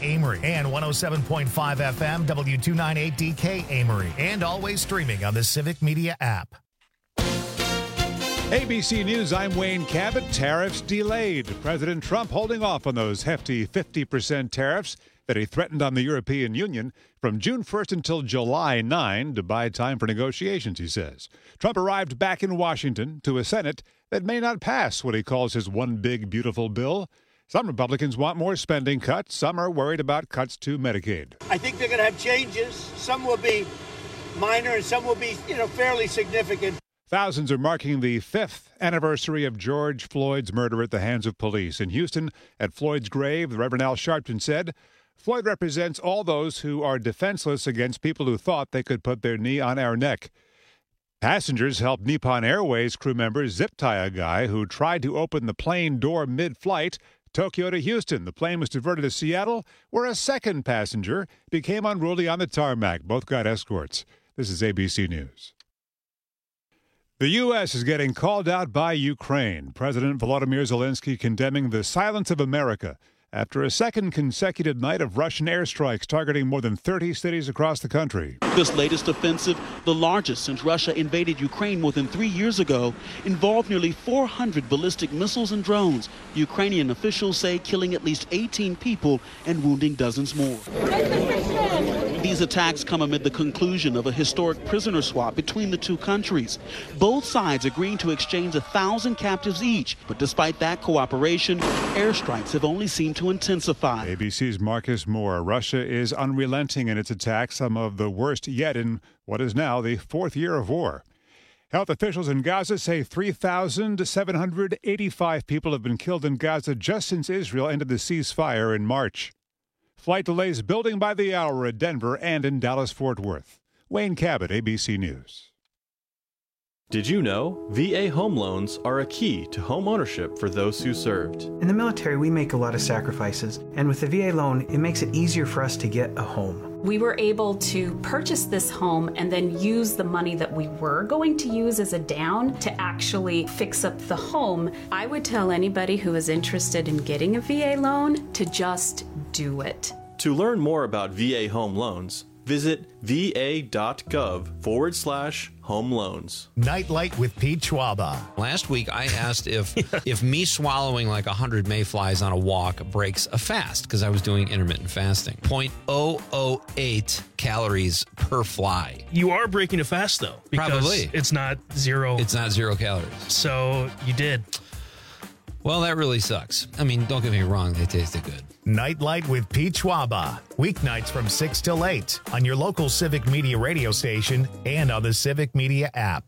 Amory, and 107.5 FM W298DK Amory, and always streaming on the Civic Media app. ABC News, I'm Wayne Cabot. Tariffs delayed. President Trump holding off on those hefty 50% tariffs that he threatened on the European Union from June 1st until July 9 to buy time for negotiations, he says. Trump arrived back in Washington to a Senate that may not pass what he calls his one big, beautiful bill. Some Republicans want more spending cuts. Some are worried about cuts to Medicaid. I think they're going to have changes. Some will be minor and some will be, fairly significant. Thousands are marking the 5th anniversary of George Floyd's murder at the hands of police. In Houston, at Floyd's grave, the Reverend Al Sharpton said, Floyd represents all those who are defenseless against people who thought they could put their knee on our neck. Passengers helped Nippon Airways crew members zip tie a guy who tried to open the plane door mid-flight, Tokyo to Houston. The plane was diverted to Seattle, where a second passenger became unruly on the tarmac. Both got escorts. This is ABC News. The U.S. is getting called out by Ukraine. President Volodymyr Zelensky condemning the silence of America after a second consecutive night of Russian airstrikes targeting more than 30 cities across the country. This latest offensive, the largest since Russia invaded Ukraine more than 3 years ago, involved nearly 400 ballistic missiles and drones. Ukrainian officials say killing at least 18 people and wounding dozens more. These attacks come amid the conclusion of a historic prisoner swap between the two countries. Both sides agreeing to exchange 1,000 captives each, but despite that cooperation, airstrikes have only seemed to intensify. ABC's Marcus Moore. Russia is unrelenting in its attacks, some of the worst yet in what is now the 4th year of war. Health officials in Gaza say 3,785 people have been killed in Gaza just since Israel ended the ceasefire in March. Flight delays building by the hour at Denver and in Dallas-Fort Worth. Wayne Cabot, ABC News. Did you know VA home loans are a key to home ownership for those who served? In the military, we make a lot of sacrifices, and with the VA loan, it makes it easier for us to get a home. We were able to purchase this home and then use the money that we were going to use as a down to actually fix up the home. I would tell anybody who is interested in getting a VA loan to just do it. To learn more about VA home loans, visit va.gov/home loans. Nightlight with Pete Schwaba. Last week, I asked if me swallowing like 100 mayflies on a walk breaks a fast, because I was doing intermittent fasting. 0.008 calories per fly. You are breaking a fast, though. Because Probably. It's not zero. It's not 0 calories. So you did. Well, that really sucks. I mean, don't get me wrong, they tasted good. Nightlight with Pete Schwaba. Weeknights from 6 till 8 on your local Civic Media radio station and on the Civic Media app.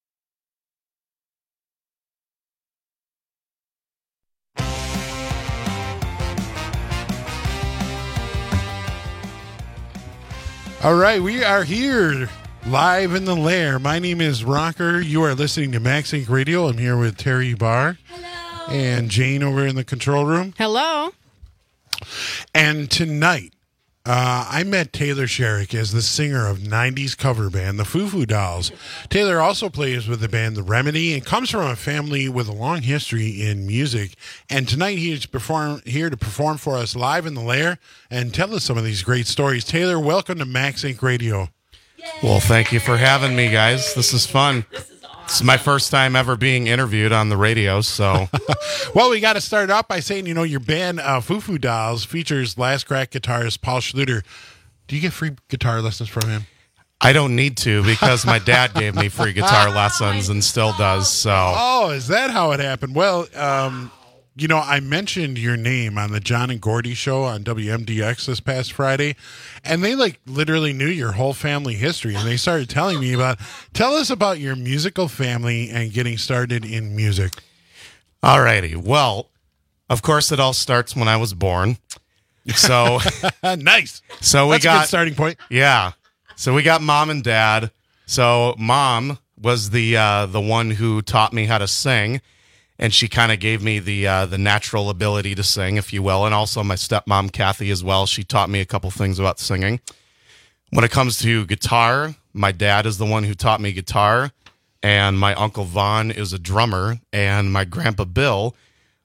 All right, we are here live in the lair. My name is Rocker. You are listening to Max Inc. Radio. I'm here with Terry Barr. Hello. And Jane over in the control room. Hello. And tonight, I met Taylor Sherrick as the singer of 90s cover band, the Foo Foo Dolls. Taylor also plays with the band The Remedy and comes from a family with a long history in music. And tonight he is here to perform for us live in the lair and tell us some of these great stories. Taylor, welcome to Max Inc. Radio. Yay. Well, thank you for having me, guys. This is fun. This is my first time ever being interviewed on the radio, so. Well, we got to start off by saying, your band Foo Foo Dolls features Last Crack guitarist Paul Schluter. Do you get free guitar lessons from him? I don't need to because my dad gave me free guitar lessons and still does, so. Oh, is that how it happened? Well, I mentioned your name on the John and Gordy show on WMDX this past Friday, and they literally knew your whole family history, and they started telling me tell us about your musical family and getting started in music. All righty. Well, of course, it all starts when I was born. So nice. So that's a good starting point. Yeah. So we got mom and dad. So mom was the one who taught me how to sing. And she kind of gave me the natural ability to sing, if you will. And also my stepmom, Kathy, as well. She taught me a couple things about singing. When it comes to guitar, my dad is the one who taught me guitar. And my Uncle Vaughn is a drummer. And my Grandpa Bill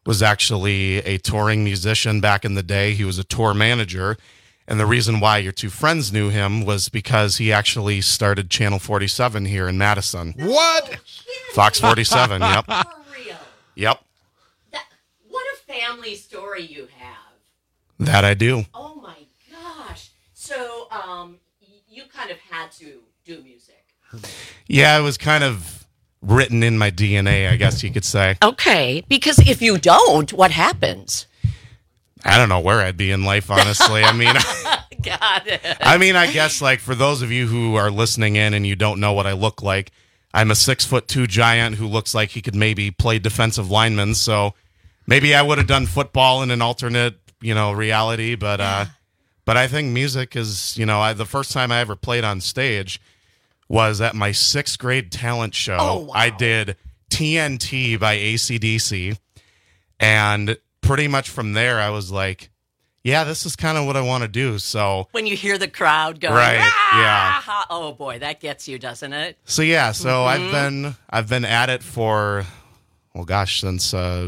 was actually a touring musician back in the day. He was a tour manager. And the reason why your two friends knew him was because he actually started Channel 47 here in Madison. What? Fox 47, yep. For real. Yep, What a family story you have. that I do. Oh my gosh. So, you kind of had to do music. Yeah, it was kind of written in my DNA, I guess you could say. Okay, because if you don't, what happens? I don't know where I'd be in life, honestly. I mean, Got it. I guess like for those of you who are listening in and you don't know what I look like, I'm a 6'2" giant who looks like he could maybe play defensive lineman. So maybe I would have done football in an alternate, reality. But I think music is, the first time I ever played on stage was at my 6th grade talent show. Oh, wow. I did TNT by AC/DC, and pretty much from there I was like, yeah, this is kind of what I want to do. So When you hear the crowd going, Right, "Ah!" Oh boy, that gets you, doesn't it? So I've been at it for since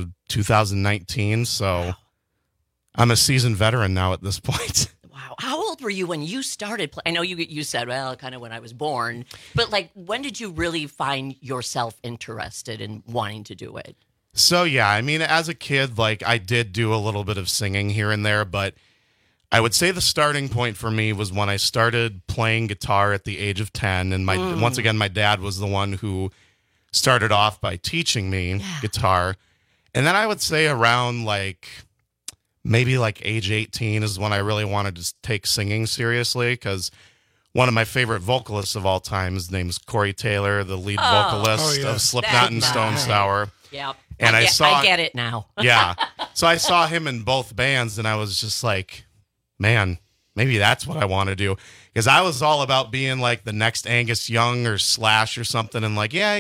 2019. So I'm a seasoned veteran now at this point. Wow. How old were you when you started I know you said, well, kind of when I was born, but like when did you really find yourself interested in wanting to do it? So yeah, as a kid, I did do a little bit of singing here and there, but I would say the starting point for me was when I started playing guitar at the age of 10. And once again, my dad was the one who started off by teaching me guitar. And then I would say around maybe age 18 is when I really wanted to take singing seriously, because one of my favorite vocalists of all time, his name is Corey Taylor, the lead vocalist of Slipknot and Stone Sour. Yep. And I get it now. Yeah. So I saw him in both bands, and I was just like, man, maybe that's what I want to do. Because I was all about being the next Angus Young or Slash or something. And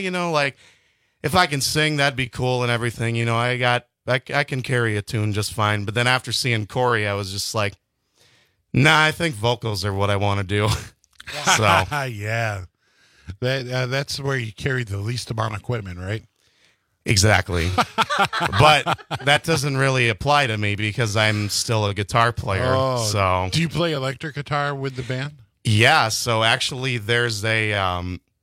if I can sing, that'd be cool and everything. I can carry a tune just fine. But then after seeing Corey, I was just like, nah, I think vocals are what I want to do. So yeah. That's where you carry the least amount of equipment, right? Exactly. But that doesn't really apply to me because I'm still a guitar player. So do you play electric guitar with the band? Yeah, so actually there's a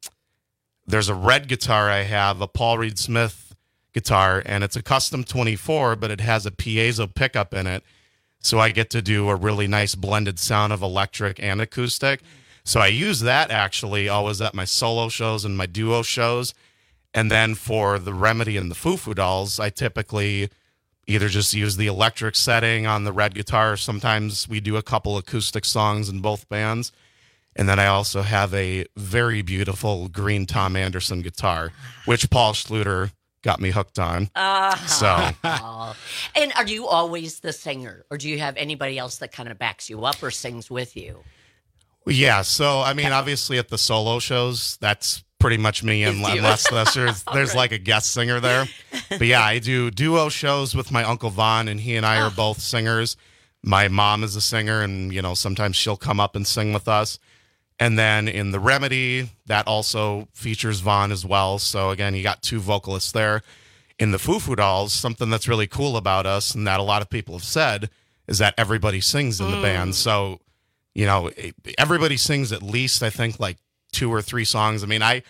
red guitar I have, a Paul Reed Smith guitar, and it's a custom 24, but it has a piezo pickup in it. So I get to do a really nice blended sound of electric and acoustic. So I use that actually always at my solo shows and my duo shows. And then for the Remedy and the Foo Foo Dolls, I typically either just use the electric setting on the red guitar. Sometimes we do a couple acoustic songs in both bands. And then I also have a very beautiful green Tom Anderson guitar, which Paul Schluter got me hooked on. So, and are you always the singer, or do you have anybody else that kind of backs you up or sings with you? Yeah, so obviously at the solo shows, that's pretty much me, unless there's a guest singer there. But yeah, I do duo shows with my Uncle Vaughn, and he and I are both singers. My mom is a singer, and sometimes she'll come up and sing with us. And then in the Remedy, that also features Vaughn as well. So again, you got two vocalists there. In the Foo Foo Dolls, something that's really cool about us, and that a lot of people have said, is that everybody sings in the band. So everybody sings at least, I think, 2 or 3 songs.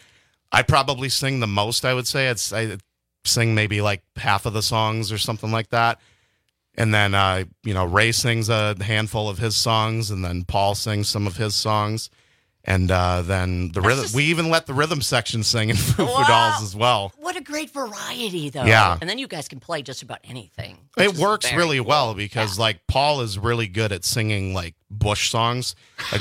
I probably sing the most, I would say. I sing maybe half of the songs or something like that. And then, Ray sings a handful of his songs, and then Paul sings some of his songs. And then the rhythm, we even let the rhythm section sing in Foo Foo Dolls as well. What a great variety, though. Yeah. And then you guys can play just about anything. It works really well because Paul is really good at singing Bush songs.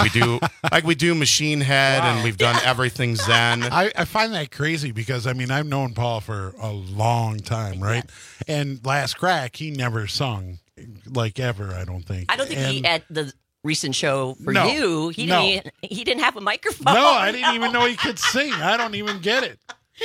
We do Machine Head, and we've done Everything Zen. I find that crazy because I've known Paul for a long time, right? And Last Crack, he never sung ever, I don't think. I don't think he at the recent show for you, he didn't have a microphone. No, I didn't even know he could sing. I don't even get it.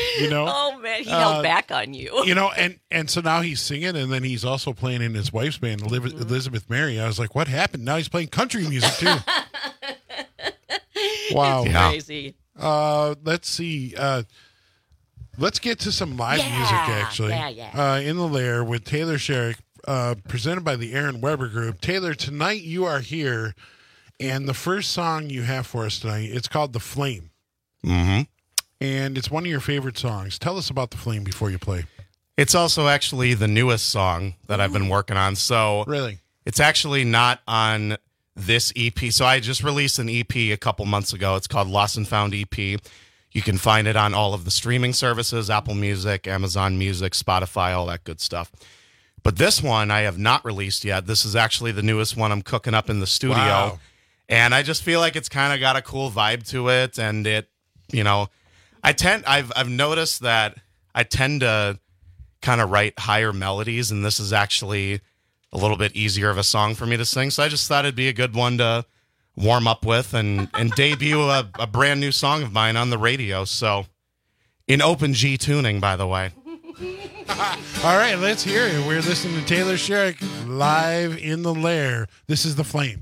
Oh man, he held back on you. And so now he's singing, and then he's also playing in his wife's band, Elizabeth Mary. I was like, what happened? Now he's playing country music too. Wow, it's crazy. Let's see. Let's get to some live music, actually. In the Lair with Taylor Sherrick, presented by the Aaron Weber Group. Taylor, tonight you are here, and the first song you have for us tonight, it's called The Flame. Mm-hmm. And it's one of your favorite songs. Tell us about The Flame before you play. It's also actually the newest song that I've been working on. So really, it's actually not on this EP. So I just released an EP a couple months ago. It's called Lost and Found EP. You can find it on all of the streaming services, Apple Music, Amazon Music, Spotify, all that good stuff. But this one I have not released yet. This is actually the newest one I'm cooking up in the studio. Wow. And I just feel like it's kind of got a cool vibe to it. And it, you know, I've noticed that I tend to kind of write higher melodies, and this is actually a little bit easier of a song for me to sing. So I just thought it'd be a good one to warm up with and debut a brand new song of mine on the radio. So in open G tuning, by the way. All right, let's hear it. We're listening to Taylor Sherrick live in the Lair. This is The Flame.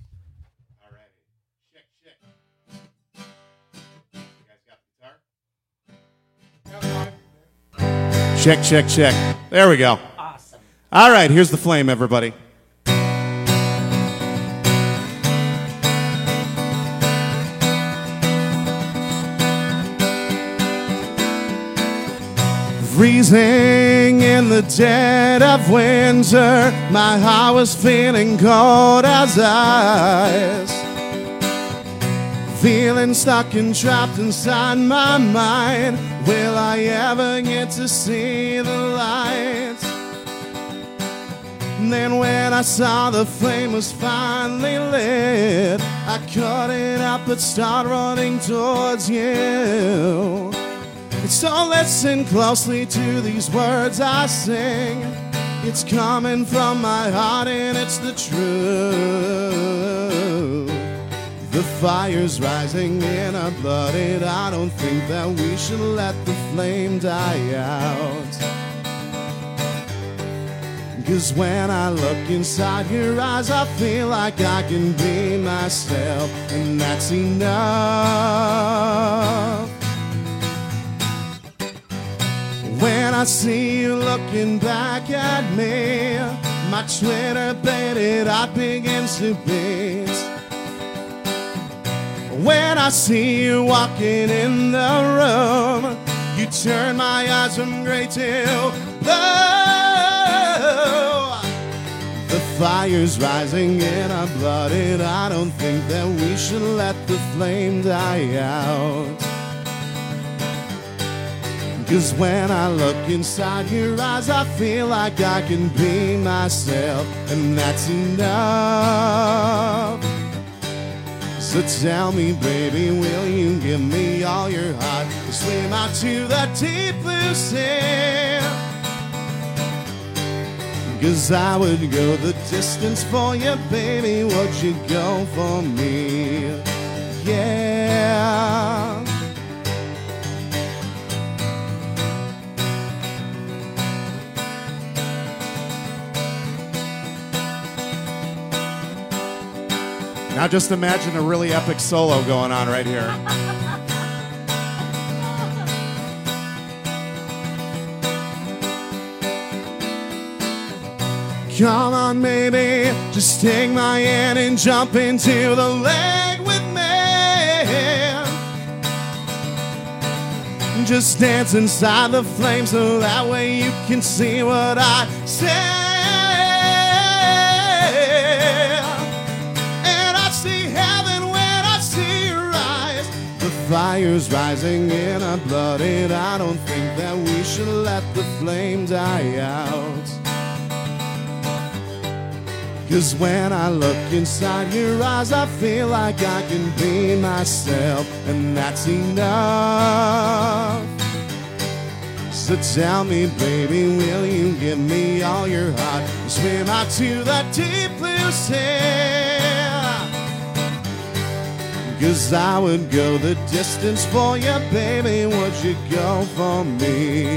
Check, check, check. There we go. Awesome. All right, here's The Flame, everybody. Freezing in the dead of winter, my heart was feeling cold as ice. Feeling stuck and trapped inside my mind. Will I ever get to see the light? And then when I saw the flame was finally lit, I couldn't help but start running towards you. So listen closely to these words I sing. It's coming from my heart and it's the truth. The fire's rising in our blood, and I don't think that we should let the flame die out. 'Cause when I look inside your eyes, I feel like I can be myself, and that's enough. When I see you looking back at me, my Twitter-baited heart begins to beat. When I see you walking in the room, you turn my eyes from gray to blue. The fire's rising in our blood, and I don't think that we should let the flame die out. 'Cause when I look inside your eyes, I feel like I can be myself, and that's enough. So tell me, baby, will you give me all your heart to swim out to the deep blue sea? 'Cause I would go the distance for you, baby, would you go for me? Yeah. Now just imagine a really epic solo going on right here. Come on, baby, just take my hand and jump into the lake with me. Just dance inside the flame so that way you can see what I say. Fire's rising in our blood, and I don't think that we should let the flame die out. 'Cause when I look inside your eyes, I feel like I can be myself, and that's enough. So tell me, baby, will you give me all your heart and swim out to the deep blue sea? 'Cause I would go the distance for you, baby, would you go for me?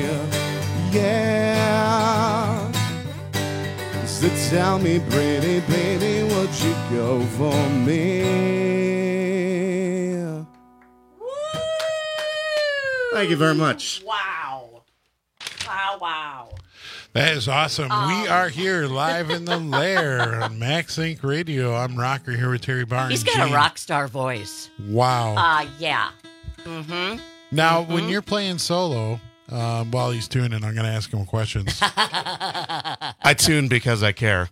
Yeah. So tell me, pretty baby, would you go for me? Thank you very much. Wow. That is awesome. We are here live in the lair on Max Inc. Radio. I'm Rocker here with Terry Barnes. He's got a rock star voice. Wow. Yeah. Mm-hmm. Now, when you're playing solo, while he's tuning, I'm going to ask him questions. I tune because I care.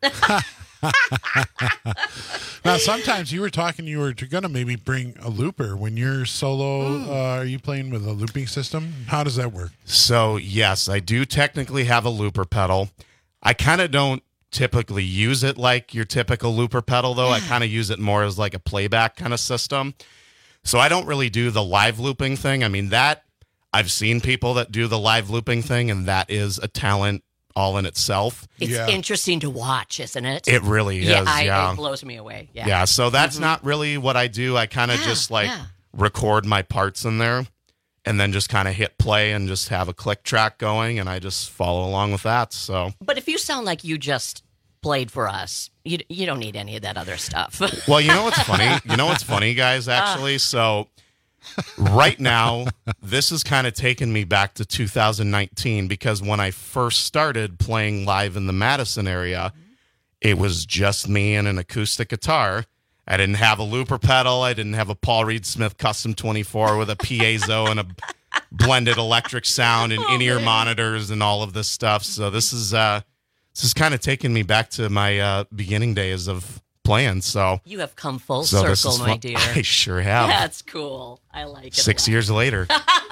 Now, sometimes you were talking, you were going to maybe bring a looper. When you're solo, are you playing with a looping system? How does that work? So, yes, I do technically have a looper pedal. I kind of don't typically use it like your typical looper pedal, though. I kind of use it more as like a playback kind of system. So I don't really do the live looping thing. I mean, that I've seen people that do the live looping thing, and that is a talent all in itself. It's interesting to watch, isn't it? It really is. It blows me away. Yeah. So that's not really what I do. I kind of just record my parts in there and then just kind of hit play and just have a click track going, and I just follow along with that. So, but if you sound like you just played for us, you don't need any of that other stuff. Well, you know what's funny? Guys, actually? So right now, this has kind of taken me back to 2019, because when I first started playing live in the Madison area, it was just me and an acoustic guitar. I didn't have a looper pedal. I didn't have a Paul Reed Smith Custom 24 with a piezo and a blended electric sound and in-ear monitors and all of this stuff. So this is kind of taking me back to my beginning days of playing. So you have come full circle, my dear. I sure have. That's cool. I like it. 6 years later.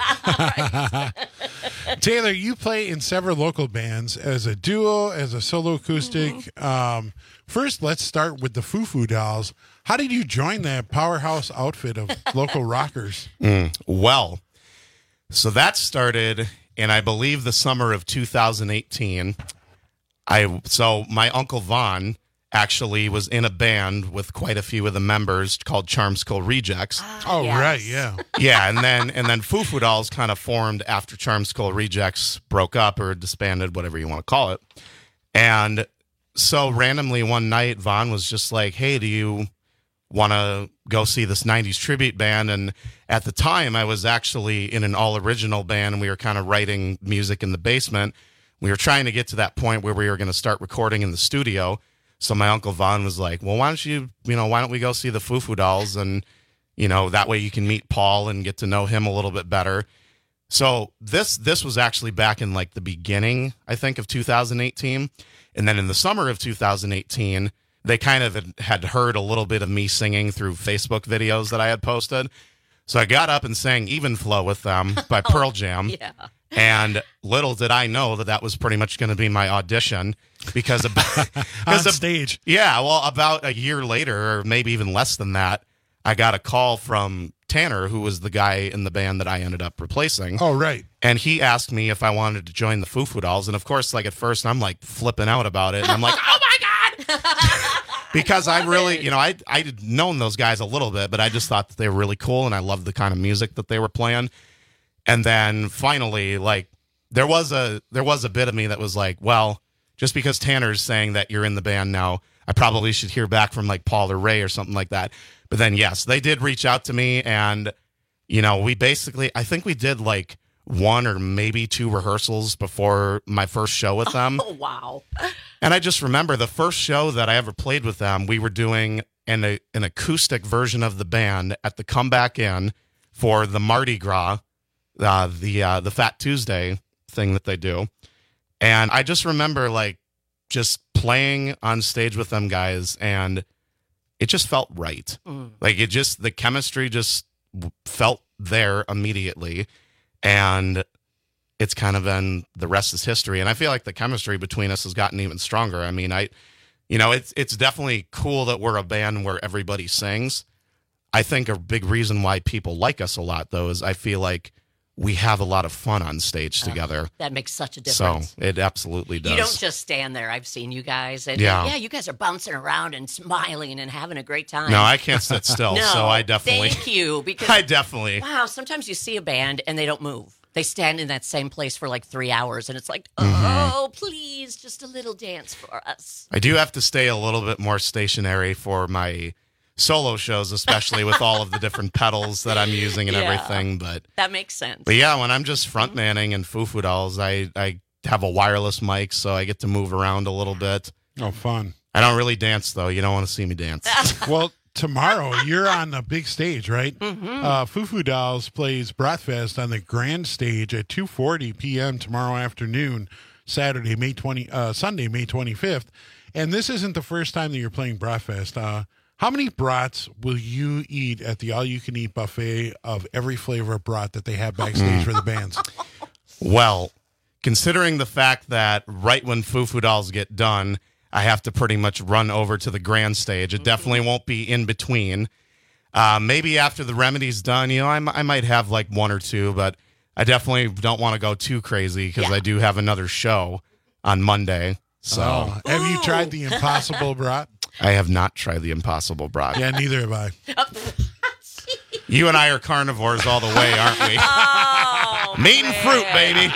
Taylor, you play in several local bands as a duo, as a solo acoustic. First, let's start with the Foo Foo Dolls. How did you join that powerhouse outfit of local rockers? Well, so that started in, I believe, the summer of 2018. So my Uncle Vaughn actually was in a band with quite a few of the members called Charm Skull Rejects. Right, yeah. Yeah, and then Foo Foo Dolls kind of formed after Charm Skull Rejects broke up or disbanded, whatever you want to call it. And so randomly one night, Vaughn was just like, hey, do you want to go see this 90s tribute band? And at the time, I was actually in an all-original band, and we were kind of writing music in the basement. We were trying to get to that point where we were going to start recording in the studio. So my Uncle Vaughn was like, well, why don't we go see the Foo Foo Dolls? And, that way you can meet Paul and get to know him a little bit better. So this was actually back in like the beginning, I think, of 2018. And then in the summer of 2018, they kind of had heard a little bit of me singing through Facebook videos that I had posted. So I got up and sang Even Flow with them by Pearl Jam. Yeah. And little did I know that was pretty much going to be my audition, because on stage. Yeah, well, about a year later, or maybe even less than that, I got a call from Tanner, who was the guy in the band that I ended up replacing. Oh, right. And he asked me if I wanted to join the Foo Foo Dolls. And of course, like at first, I'm like flipping out about it. And I'm like, oh my God! Because I really, I'd known those guys a little bit, but I just thought that they were really cool, and I loved the kind of music that they were playing. And then finally, like, there was a bit of me that was like, well, just because Tanner's saying that you're in the band now, I probably should hear back from like Paul or Ray or something like that. But then, yes, they did reach out to me, and, we basically, I think we did like one or maybe two rehearsals before my first show with them. Oh, wow. And I just remember the first show that I ever played with them, we were doing an acoustic version of the band at the Comeback Inn for the Mardi Gras, the Fat Tuesday thing that they do. And I just remember like just playing on stage with them guys, and it just felt right. Like the chemistry just felt there immediately. And it's kind of been, the rest is history. And I feel like the chemistry between us has gotten even stronger. I mean, it's definitely cool that we're a band where everybody sings. I think a big reason why people like us a lot, though, is I feel like we have a lot of fun on stage together. That makes such a difference. So it absolutely does. You don't just stand there. I've seen you guys. And you guys are bouncing around and smiling and having a great time. No, I can't sit still. So I definitely. Thank you. Because I definitely. Wow, sometimes you see a band and they don't move. They stand in that same place for like 3 hours, and it's like, oh, please, just a little dance for us. I do have to stay a little bit more stationary for my solo shows, especially with all of the different pedals that I'm using and everything. But that makes sense. But yeah, when I'm just frontmanning and Foo Foo Dolls, I have a wireless mic, so I get to move around a little bit. Oh, fun. I don't really dance, though. You don't want to see me dance. Well, tomorrow you're on the big stage, right? Mm-hmm. Foo Foo Dolls plays Bratfest on the grand stage at 2:40 p.m. tomorrow afternoon, Sunday, May 25th. And this isn't the first time that you're playing Bratfest. How many brats will you eat at the all-you-can-eat buffet of every flavor of brat that they have backstage for the bands? Well, considering the fact that right when Foo Foo Dolls get done, I have to pretty much run over to the grand stage. It definitely won't be in between. Maybe after the Remedy's done, I might have like one or two, but I definitely don't want to go too crazy because I do have another show on Monday. So, have you tried the Impossible Brat? I have not tried the Impossible Brat. Yeah, neither have I. You and I are carnivores all the way, aren't we? Oh, meat and fruit, baby.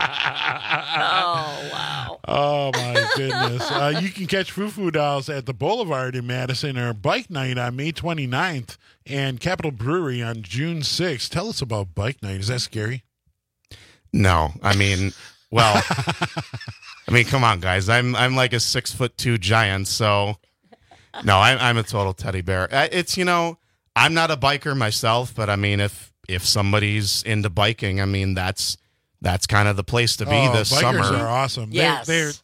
Oh, wow. Oh, my goodness. You can catch Foo Foo Dolls at the Boulevard in Madison or Bike Night on May 29th and Capitol Brewery on June 6th. Tell us about Bike Night. Is that scary? No. I mean, well, come on, guys. I'm like a 6'2" giant, so no, I'm a total teddy bear. It's, I'm not a biker myself, but I mean, if somebody's into biking, I mean, that's kind of the place to be this summer. Bikers are awesome. Yes.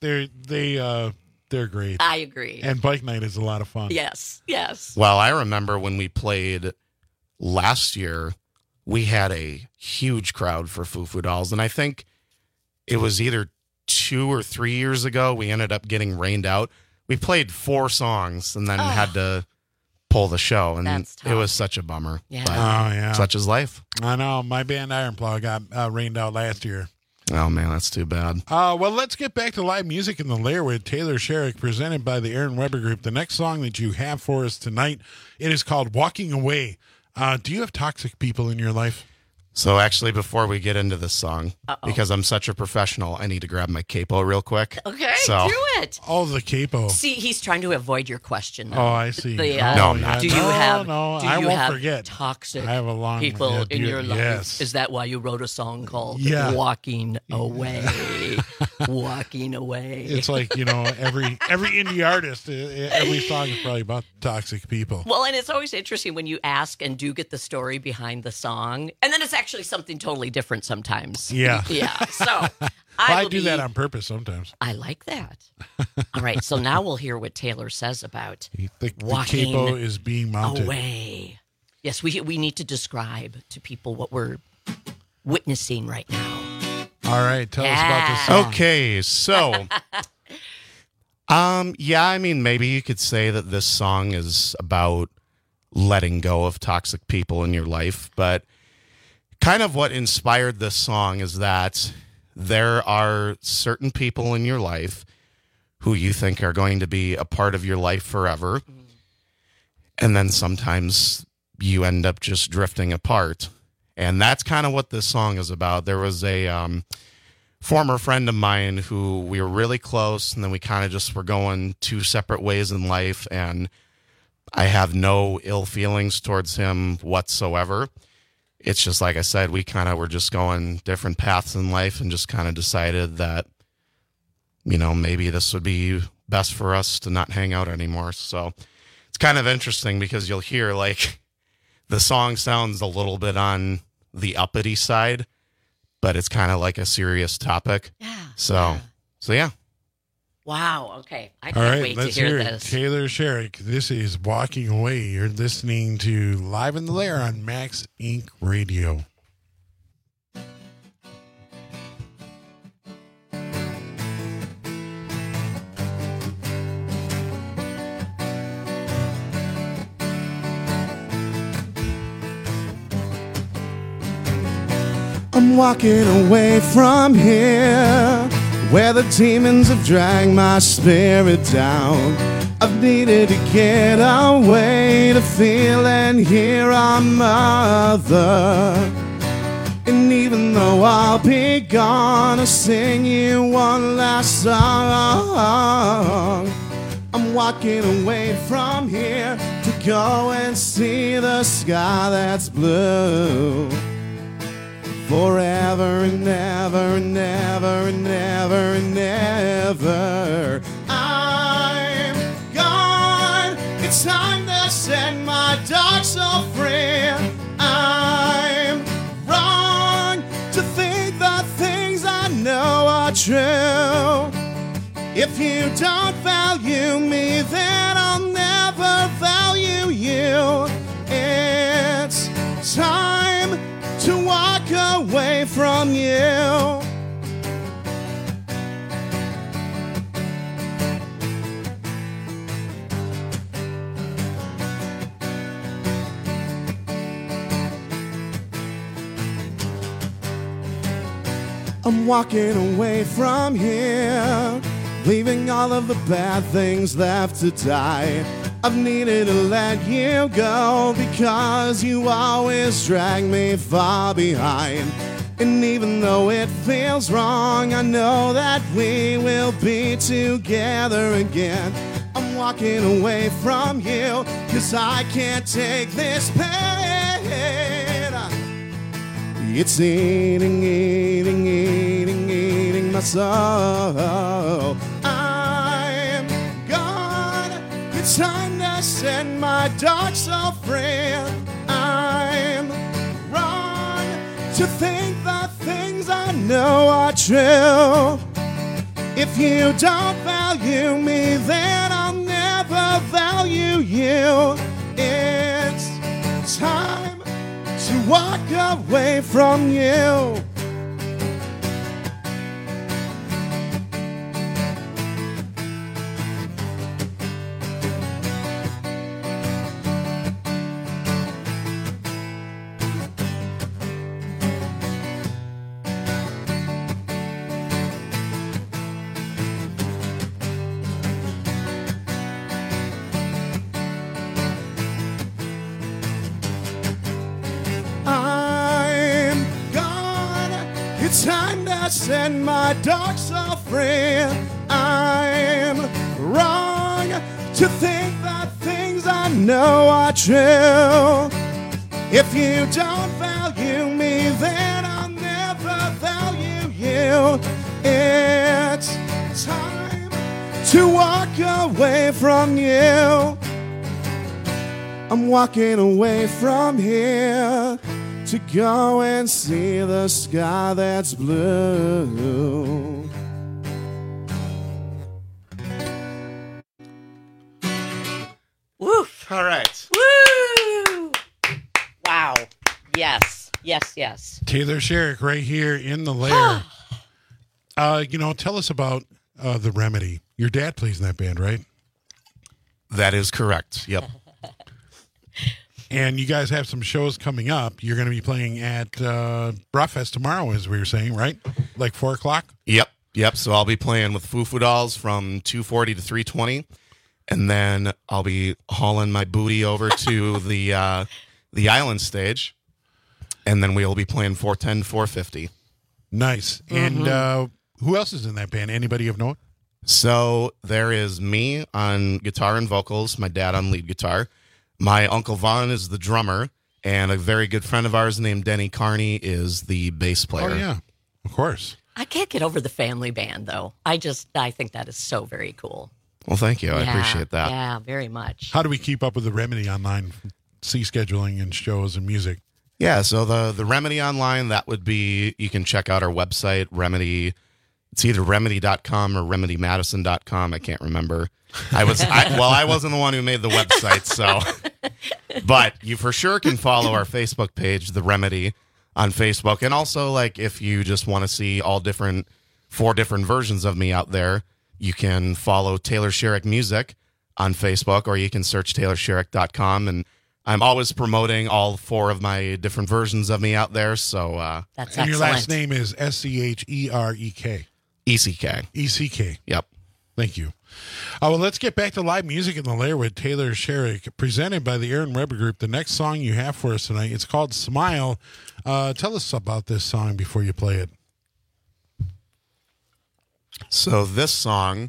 They're great. I agree. And Bike Night is a lot of fun. Yes. Well, I remember when we played last year, we had a huge crowd for Foo Foo Dolls, and I think it was either 2 or 3 years ago we ended up getting rained out. We played 4 songs and then had to pull the show, and it was such a bummer. Yeah. But such is life. I know. My band Ironplow got rained out last year. Oh, man, that's too bad. Well, let's get back to live music in the Lair with Taylor Sherrick, presented by the Aaron Weber Group. The next song that you have for us tonight, it is called Walking Away. Do you have toxic people in your life? So actually, before we get into this song, because I'm such a professional, I need to grab my capo real quick. Okay, so, do it. Oh, the capo. See, he's trying to avoid your question. Though. Oh, I see. No, I'm not. Do you have? No, do I you won't have forget. Toxic I have a long people in your life. Yes. Is that why you wrote a song called "Walking Away"? Walking away. It's like every indie artist, every song is probably about toxic people. Well, and it's always interesting when you ask and do get the story behind the song, and then it's actually something totally different sometimes. Yeah. So I do that on purpose sometimes. I like that. All right, so now we'll hear what Taylor says about the walking capo is being mounted away. Yes, we need to describe to people what we're witnessing right now. All right, tell us about this song. Okay, so I mean, maybe you could say that this song is about letting go of toxic people in your life, but kind of what inspired this song is that there are certain people in your life who you think are going to be a part of your life forever, and then sometimes you end up just drifting apart. And that's kind of what this song is about. There was a former friend of mine who we were really close, and then we kind of just were going 2 separate ways in life, and I have no ill feelings towards him whatsoever. It's just like I said, we kind of were just going different paths in life and just kind of decided that, maybe this would be best for us to not hang out anymore. So it's kind of interesting because you'll hear like the song sounds a little bit on the uppity side, but it's kind of like a serious topic. Yeah. So yeah. Wow. Okay. I All can't right, wait let's to hear hear this. Taylor Sherrick. This is Walking Away. You're listening to Live in the Lair on Max Inc. Radio. I'm walking away from here, where the demons have dragged my spirit down. I've needed to get away to feel and hear our mother. And even though I'll be gone, I'll sing you one last song. I'm walking away from here to go and see the sky that's blue. forever and ever and ever and ever and ever. I'm gone. It's time to set my dark soul free. I'm wrong to think the things I know are true. If you don't value me, then I'll never value you. It's time to walk away from you. I'm walking away from here, leaving all of the bad things left to die. I've needed to let you go because you always drag me far behind. And even though it feels wrong, I know that we will be together again. I'm walking away from you because I can't take this pain. It's eating, eating, eating, eating my soul. I'm gone. It's time to set my dark soul free. I'm wrong to think the things I know are true. If you don't value me, then I'll never value you. It's time to walk away from you. Time to set my dark soul free. I'm wrong to think the things I know are true. If you don't value me, then I'll never value you. It's time to walk away from you. I'm walking away from here to go and see the sky that's blue. Woof. All right. Woo! Wow. Yes. Yes, yes. Taylor Sherrick right here in the lair. Tell us about The Remedy. Your dad plays in that band, right? That is correct. Yep. And you guys have some shows coming up. You're going to be playing at Brawfest tomorrow, as we were saying, right? Like 4 o'clock? Yep. So I'll be playing with Foo Foo Dolls from 2:40 to 3:20. And then I'll be hauling my booty over to the island stage. And then we'll be playing 410 to 450. Nice. And who else is in that band? Anybody of note? So there is me on guitar and vocals, my dad on lead guitar. My Uncle Vaughn is the drummer, and a very good friend of ours named Denny Carney is the bass player. Oh, yeah, of course. I can't get over the family band, though. I think that is so very cool. Well, thank you. I appreciate that. Yeah, very much. How do we keep up with The Remedy online? See scheduling and shows and music. Yeah, so the Remedy online, that would be, you can check out our website, Remedy. It's either remedy.com or remedymadison.com. I can't remember. I wasn't the one who made the website, so. But you for sure can follow our Facebook page, The Remedy, on Facebook. And also, like, if you just want to see all 4 different versions of me out there, you can follow Taylor Sherrick Music on Facebook, or you can search taylorsherrick.com. And I'm always promoting all 4 of my different versions of me out there. So that's and excellent. your last name is Scherek. ECK. ECK. Yep. Thank you. Well, let's get back to live music in the lair with Taylor Sherrick, presented by the Aaron Weber Group. The next song you have for us tonight, it's called Smile. Tell us about this song before you play it. So this song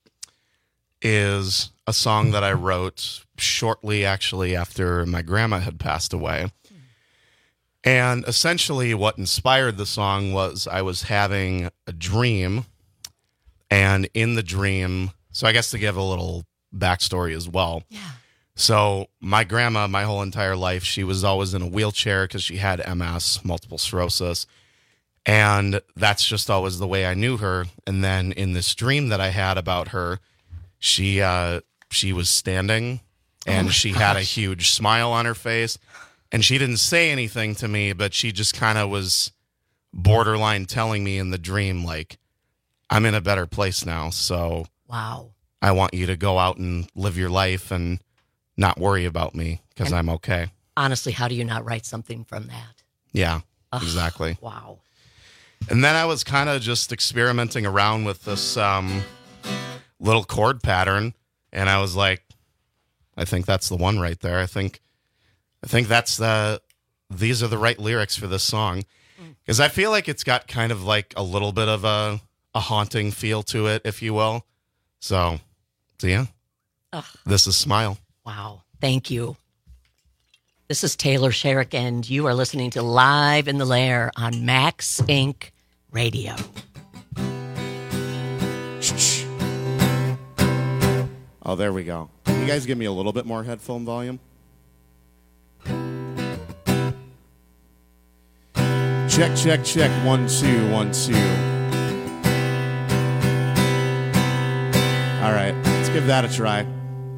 is a song that I wrote shortly, actually, after my grandma had passed away. And essentially what inspired the song was I was having a dream, and in the dream, so I guess to give a little backstory as well. Yeah. So my grandma, my whole entire life, she was always in a wheelchair because she had MS, multiple sclerosis. And that's just always the way I knew her. And then in this dream that I had about her, she was standing and she had a huge smile on her face. And she didn't say anything to me, but she just kind of was borderline telling me in the dream, like, I'm in a better place now. So wow, I want you to go out and live your life and not worry about me because I'm okay. Honestly, how do you not write something from that? Yeah, exactly. Wow. And then I was kind of just experimenting around with this little chord pattern, and I was like, I think that's the one right there. I think that's these are the right lyrics for this song, because I feel like it's got kind of like a little bit of a haunting feel to it, if you will. So yeah, this is Smile. Wow. Thank you. This is Taylor Sherrick, and you are listening to Live in the Lair on Max Inc. Radio. Oh, there we go. Can you guys give me a little bit more headphone volume? Check, check, check. 1, 2, 1, 2. All right, let's give that a try.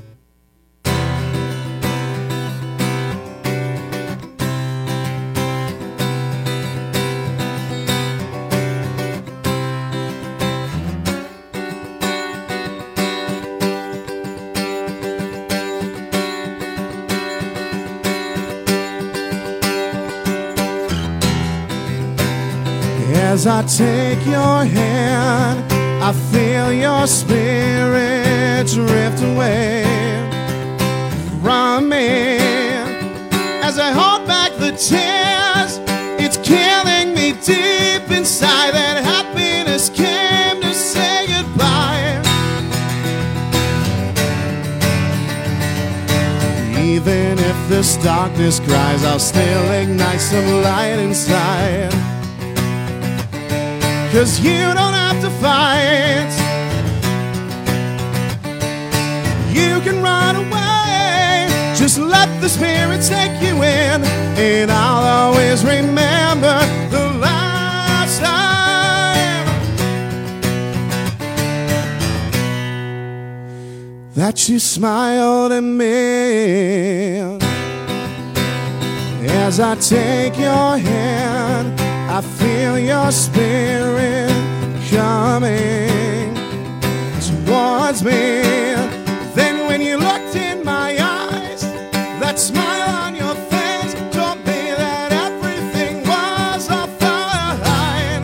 As I take your hand, I feel your spirit drift away from me. As I hold back the tears, it's killing me deep inside. That happiness came to say goodbye. Even if this darkness cries, I'll still ignite some light inside. 'Cause you don't have to fight. You can run away. Just let the spirit take you in. And I'll always remember the last time that you smiled at me. As I take your hand, I feel your spirit coming towards me. Then when you looked in my eyes, that smile on your face told me that everything was all fine.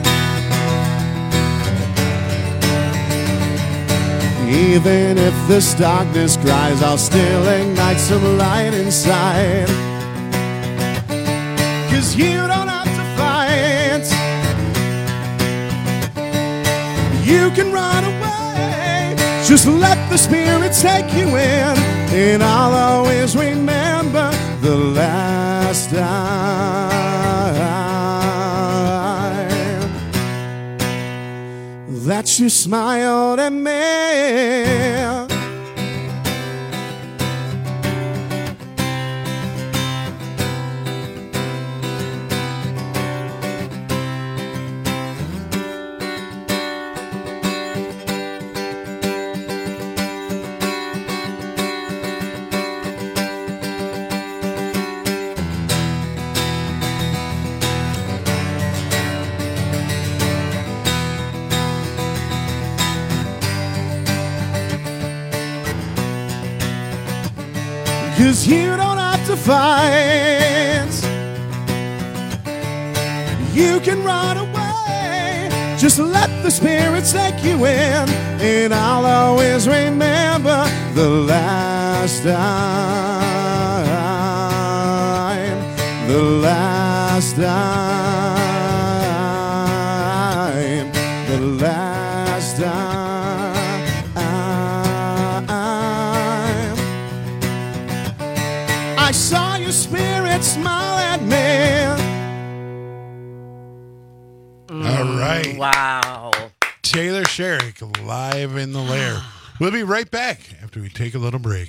Even if this darkness cries, I'll still ignite some light inside. 'Cause you don't have to fight. You can run away. Just let the spirit take you in. And I'll always remember the last time that you smiled at me. Cause you don't have to fight. You can run away. Just let the spirit take you in. And I'll always remember the last time. The last time. The last time. I saw your spirit smile at me. right. Wow. Taylor Sherrick live in the lair. We'll be right back after we take a little break.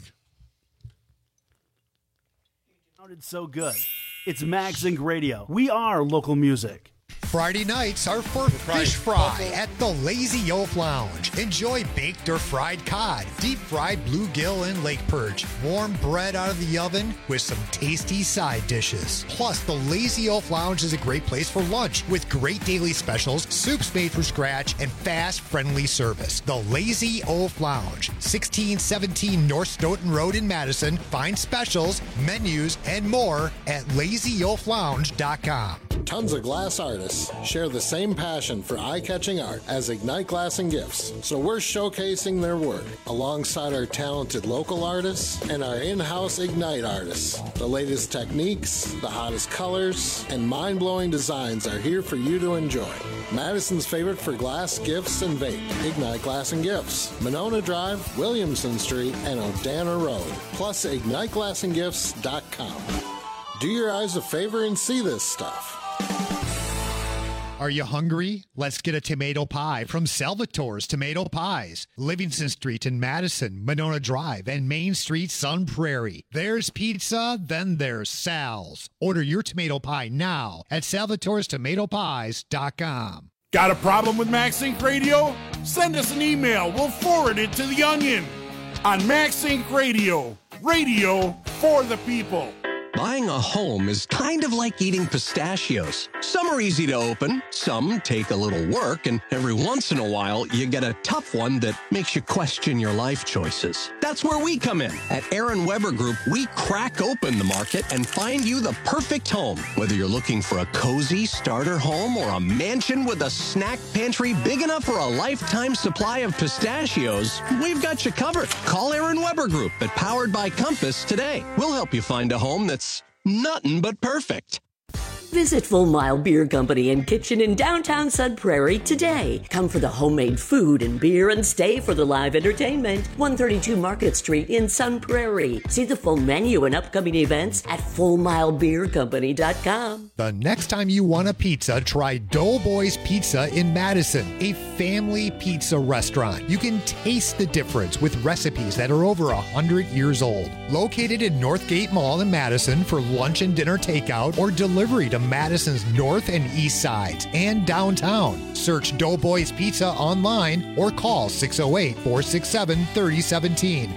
Sounded so good. It's Mag Zinc Radio. We are local music. Friday nights are for fish fry at the Lazy Oaf Lounge. Enjoy baked or fried cod, deep fried bluegill and lake perch, warm bread out of the oven with some tasty side dishes. Plus, the Lazy Oaf Lounge is a great place for lunch with great daily specials, soups made from scratch, and fast, friendly service. The Lazy Oaf Lounge, 1617 North Stoughton Road in Madison. Find specials, menus, and more at lazyoaflounge.com. Tons of glass artists share the same passion for eye-catching art as Ignite Glass and Gifts, so we're showcasing their work alongside our talented local artists and our in-house Ignite artists. The latest techniques, the hottest colors, and mind-blowing designs are here for you to enjoy. Madison's favorite for glass, gifts, and vape, Ignite Glass and Gifts, Monona Drive, Williamson Street, and O'Dana Road, plus IgniteGlassandGifts.com. Do your eyes a favor and see this stuff. Are you hungry? Let's get a tomato pie from Salvatore's Tomato Pies. Livingston Street in Madison, Monona Drive, and Main Street, Sun Prairie. There's pizza, then there's Sal's. Order your tomato pie now at salvatorestomatopies.com. Got a problem with Mag Zinc Radio? Send us an email. We'll forward it to the Onion on Mag Zinc Radio. Radio for the people. Buying a home is kind of like eating pistachios. Some are easy to open, some take a little work, and every once in a while, you get a tough one that makes you question your life choices. That's where we come in. At Aaron Weber Group, we crack open the market and find you the perfect home. Whether you're looking for a cozy starter home or a mansion with a snack pantry big enough for a lifetime supply of pistachios, we've got you covered. Call Aaron Weber Group at Powered by Compass today. We'll help you find a home that's nothing but perfect. Visit Full Mile Beer Company and Kitchen in downtown Sun Prairie today. Come for the homemade food and beer and stay for the live entertainment. 132 Market Street in Sun Prairie. See the full menu and upcoming events at FullMileBeerCompany.com. The next time you want a pizza, try Doughboys Pizza in Madison, a family pizza restaurant. You can taste the difference with recipes that are over 100 years old. Located in Northgate Mall in Madison for lunch and dinner takeout or delivery to Madison's north and east sides and downtown. Search Doughboys Pizza online or call 608-467-3017.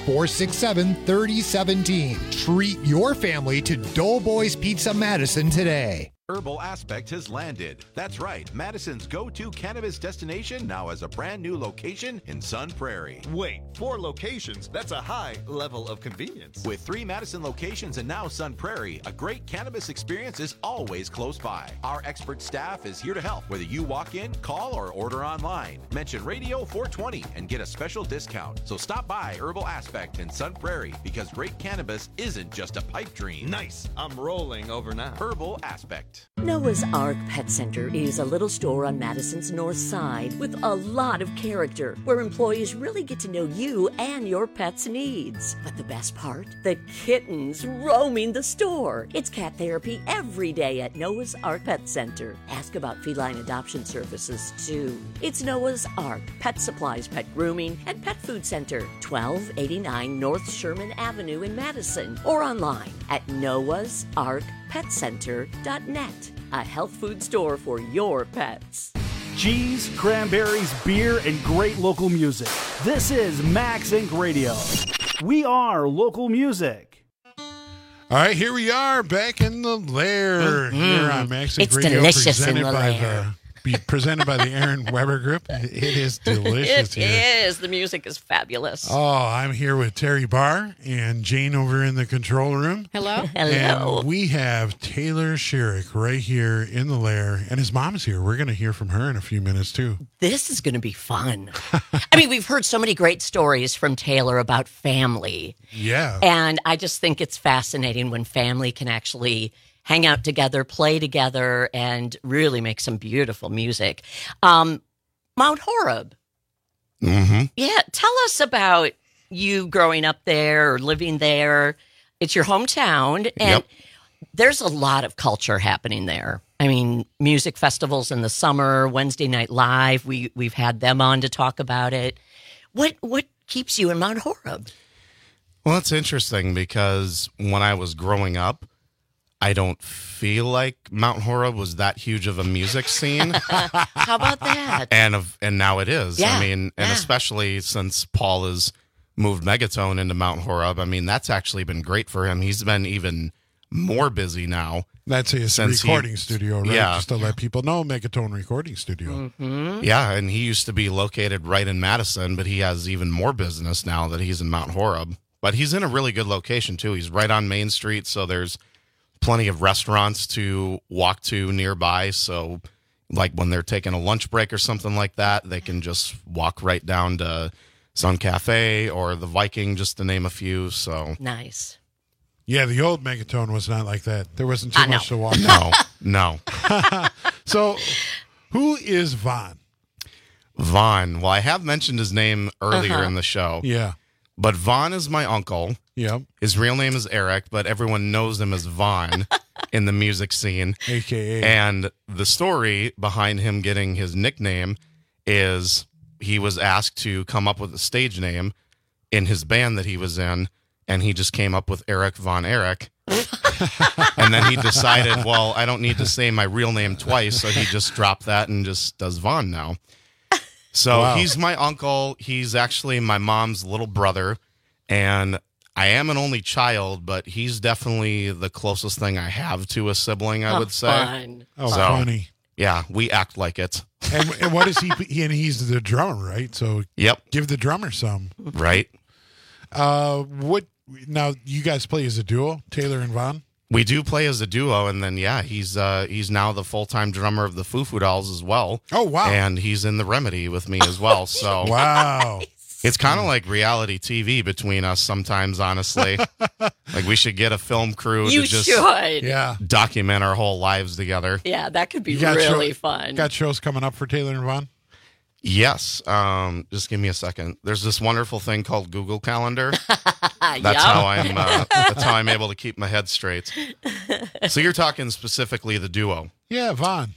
467-3017. Treat your family to Doughboys Pizza Madison today. Herbal Aspect has landed. That's right, Madison's go-to cannabis destination now has a brand new location in Sun Prairie. Wait, 4 locations? That's a high level of convenience. With 3 Madison locations and now Sun Prairie, a great cannabis experience is always close by. Our expert staff is here to help, whether you walk in, call, or order online. Mention Radio 420 and get a special discount. So stop by Herbal Aspect in Sun Prairie because great cannabis isn't just a pipe dream. Nice. I'm rolling over now. Herbal Aspect. Noah's Ark Pet Center is a little store on Madison's north side with a lot of character where employees really get to know you and your pet's needs. But the best part? The kittens roaming the store. It's cat therapy every day at Noah's Ark Pet Center. Ask about feline adoption services too. It's Noah's Ark Pet Supplies, Pet Grooming, and Pet Food Center, 1289 North Sherman Avenue in Madison, or online at noahsarkpetcenter.net. A health food store for your pets. Cheese, cranberries, beer, and great local music. This is Mag Zinc Radio. We are local music. All right, here we are back in the lair here on Mag Zinc It's Radio. delicious in the lair. Presented by the Aaron Weber Group. It is delicious It here. is. The music is fabulous. Oh, I'm here with Terry Barr and Jane over in the control room. Hello. And we have Taylor Sherrick right here in the lair, and his mom's here. We're going to hear from her in a few minutes, too. This is going to be fun. I mean, we've heard so many great stories from Taylor about family. Yeah. And I just think it's fascinating when family can actually hang out together, play together, and really make some beautiful music. Mount Horeb. Mm-hmm. Yeah, tell us about you growing up there or living there. It's your hometown. And there's a lot of culture happening there. I mean, music festivals in the summer, Wednesday Night Live. We've had them on to talk about it. What keeps you in Mount Horeb? Well, it's interesting because when I was growing up, I don't feel like Mount Horeb was that huge of a music scene. How about that? And now it is. Yeah, I mean, and especially since Paul has moved Megatone into Mount Horeb, I mean, that's actually been great for him. He's been even more busy now. That's his recording studio, right? Yeah. Just to let people know, Megatone Recording Studio. Mm-hmm. Yeah, and he used to be located right in Madison, but he has even more business now that he's in Mount Horeb. But he's in a really good location, too. He's right on Main Street, so there's plenty of restaurants to walk to nearby. So, like when they're taking a lunch break or something like that, they can just walk right down to Sun Cafe or the Viking, just to name a few. So nice. Yeah, the old Megatone was not like that. There wasn't too much to walk. No. So, who is Vaughn? Vaughn. Well, I have mentioned his name earlier in the show. Yeah. But Vaughn is my uncle. Yep. His real name is Eric, but everyone knows him as Vaughn in the music scene. AKA. And the story behind him getting his nickname is he was asked to come up with a stage name in his band that he was in, and he just came up with Eric Von Erich. And then he decided, well, I don't need to say my real name twice, so he just dropped that and just does Vaughn now. So he's my uncle. He's actually my mom's little brother, and I am an only child, but he's definitely the closest thing I have to a sibling, I would say. Fun. Oh, funny. Yeah, we act like it. And what is he? And he's the drummer, right? So give the drummer some. Right. What? Now you guys play as a duo, Taylor and Vaughn? We do play as a duo, and then he's now the full-time drummer of the Foo Foo Dolls as well. Oh wow! And he's in the Remedy with me as well. So wow, it's kind of like reality TV between us sometimes. Honestly, like we should get a film crew You to just should. document our whole lives together. Yeah, that could be You got really fun. Got shows coming up for Taylor and Vaughn? Yes. Just give me a second. There's this wonderful thing called Google Calendar. That's Yep. how I'm able to keep my head straight. So you're talking specifically the duo. Yeah, Vaughn.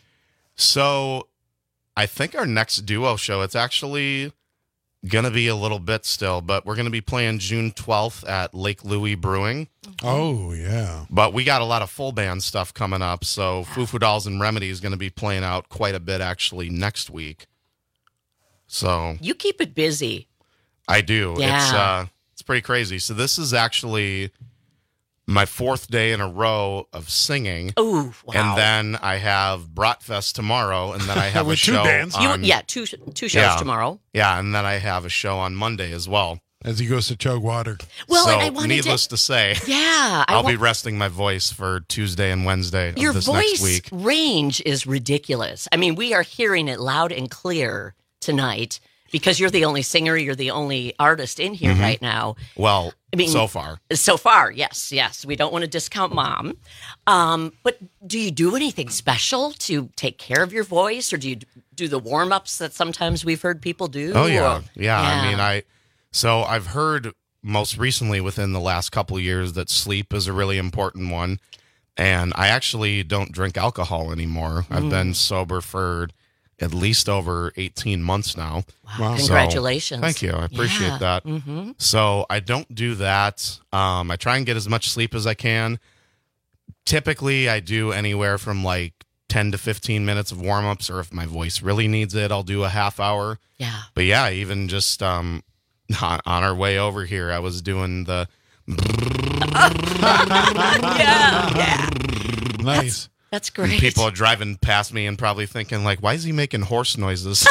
So I think our next duo show, it's actually going to be a little bit still, but we're going to be playing June 12th at Lake Louie Brewing. Oh, yeah. But we got a lot of full band stuff coming up. So Foo Foo Dolls and Remedy is going to be playing out quite a bit actually next week. So You keep it busy. I do. Yeah. It's pretty crazy. So this is actually my 4th day in a row of singing. Ooh, wow. And then I have Bratfest tomorrow, and then I have a With two show bands? on... two shows tomorrow. Yeah, and then I have a show on Monday as well. As he goes to chug water. Well, so, and I wanted needless to say, Yeah, I'll be resting my voice for Tuesday and Wednesday Your of this voice next week. range is ridiculous. I mean, we are hearing it loud and clear tonight because you're the only singer, you're the only artist in here right now. Well, I mean, so far. So far, yes. We don't want to discount Mom. But do you do anything special to take care of your voice, or do you do the warm-ups that sometimes we've heard people do? Oh, yeah. Or- Yeah. I mean, I've heard most recently within the last couple of years that sleep is a really important one. And I actually don't drink alcohol anymore. I've been sober for at least over 18 months now. Wow. So, Congratulations. thank you. I appreciate that. Mm-hmm. So I don't do that. I try and get as much sleep as I can. Typically, I do anywhere from like 10 to 15 minutes of warm-ups, or if my voice really needs it, I'll do a half hour. Yeah. But yeah, even just on our way over here, I was doing the... yeah. Nice. That's great. And people are driving past me and probably thinking, like, why is he making horse noises?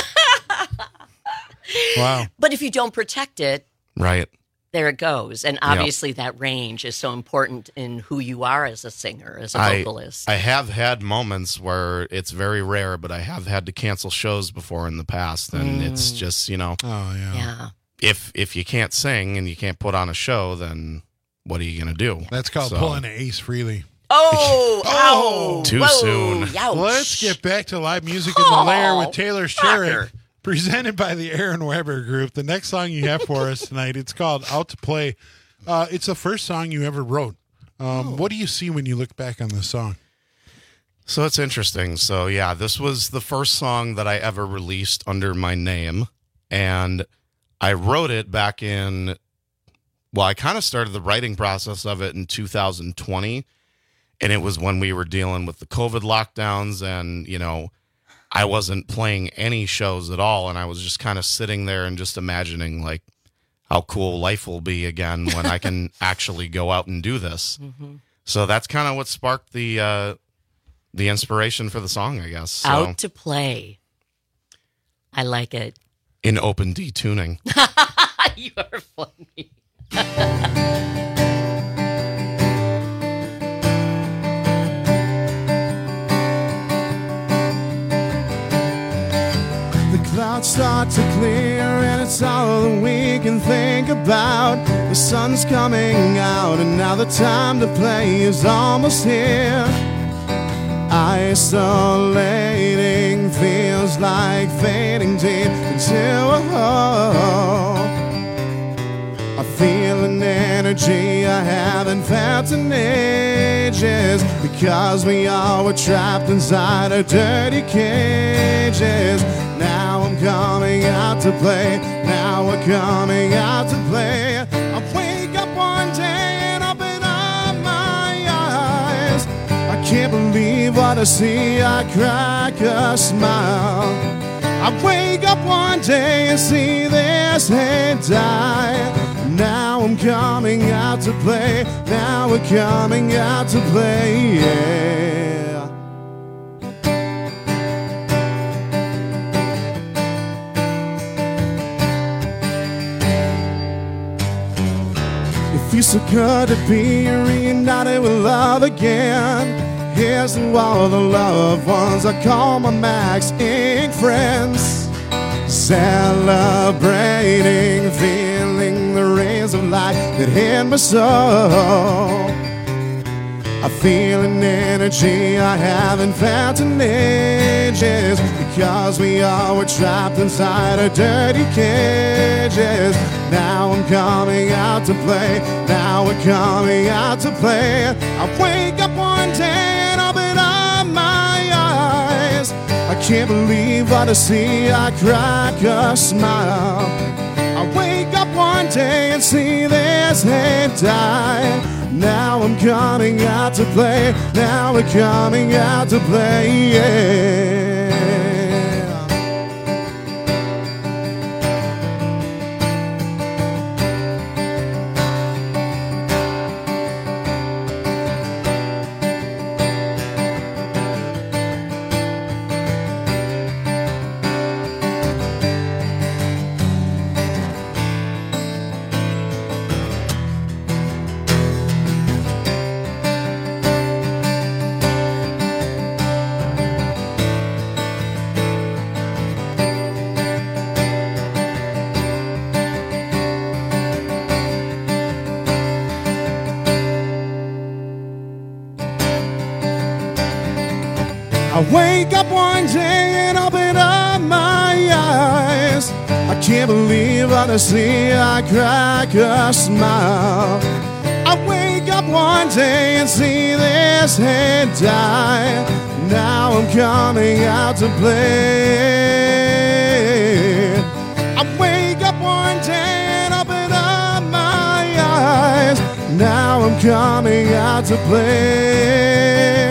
Wow. But if you don't protect it, Right. there it goes. And obviously that range is so important in who you are as a singer, as a vocalist. I have had moments where it's very rare, but I have had to cancel shows before in the past. And it's just, Oh, yeah. Yeah. if you can't sing and you can't put on a show, then what are you going to do? That's called pulling an Ace Frehley. Oh, ow. Too Whoa, soon. Ouch. Let's get back to live music in the lair with Taylor Sherrick, presented by the Aaron Weber Group. The next song you have for us tonight, it's called Out to Play. It's the first song you ever wrote. What do you see when you look back on this song? So it's interesting. So yeah, this was the first song that I ever released under my name. And I wrote it back in, well, I kind of started the writing process of it in 2020. And it was when we were dealing with the COVID lockdowns and, you know, I wasn't playing any shows at all. And I was just kind of sitting there and just imagining like how cool life will be again when I can actually go out and do this. Mm-hmm. So that's kind of what sparked the inspiration for the song, I guess. So, Out to play. I like it. In open D tuning. You are funny. The clouds start to clear and it's all that we can think about. The sun's coming out and now the time to play is almost here. Isolating feels like fading deep into a hole. I feel an energy I haven't felt in ages, because we all were trapped inside our dirty cages. Now I'm coming out to play. Now we're coming out to play. I wake up one day and open up my eyes. I can't believe what I see. I crack a smile. I wake up one day and see this hate die. Now I'm coming out to play. Now we're coming out to play, yeah. It feels so good to be reunited with love again. Here's to all the loved ones I call my Max Inc. friends. Celebrating, feeling the rays of light that hit my soul. I feel an energy I haven't felt in ages, because we all were trapped inside our dirty cages. Now I'm coming out to play. Now we're coming out to play. I wake up one day and open up my eyes. I can't believe what I see. I crack a smile. I wake up one day and see this hate die. Now I'm coming out to play. Now we're coming out to play, yeah. I wake up one day and open up my eyes. I can't believe what I see. I crack a smile. I wake up one day and see this hate die. Now I'm coming out to play. I wake up one day and open up my eyes. Now I'm coming out to play.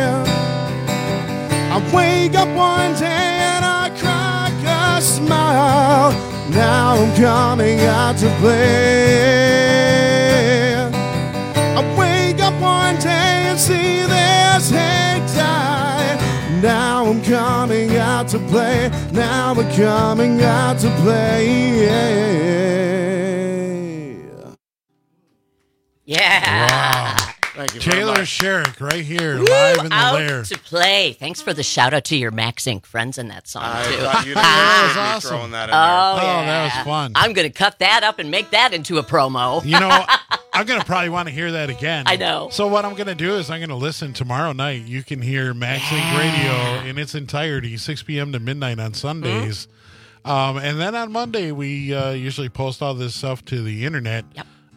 I wake up one day and I crack a smile. Now I'm coming out to play. I wake up one day and see this hate die. Now I'm coming out to play. Now we're coming out to play, Yeah. Wow. Thank you Taylor very much. Sherrick right here, live in the Out lair. to play. Thanks for the shout out to your Max Inc. friends in that song, I too. thought you didn't That was me awesome. throwing that in Oh, there. yeah. that was fun. I'm going to cut that up and make that into a promo. You know, I'm going to probably want to hear that again. I know. So what I'm going to do is I'm going to listen tomorrow night. You can hear Max Inc. Radio in its entirety, 6 p.m. to midnight on Sundays. And then on Monday, we usually post all this stuff to the internet. Yep.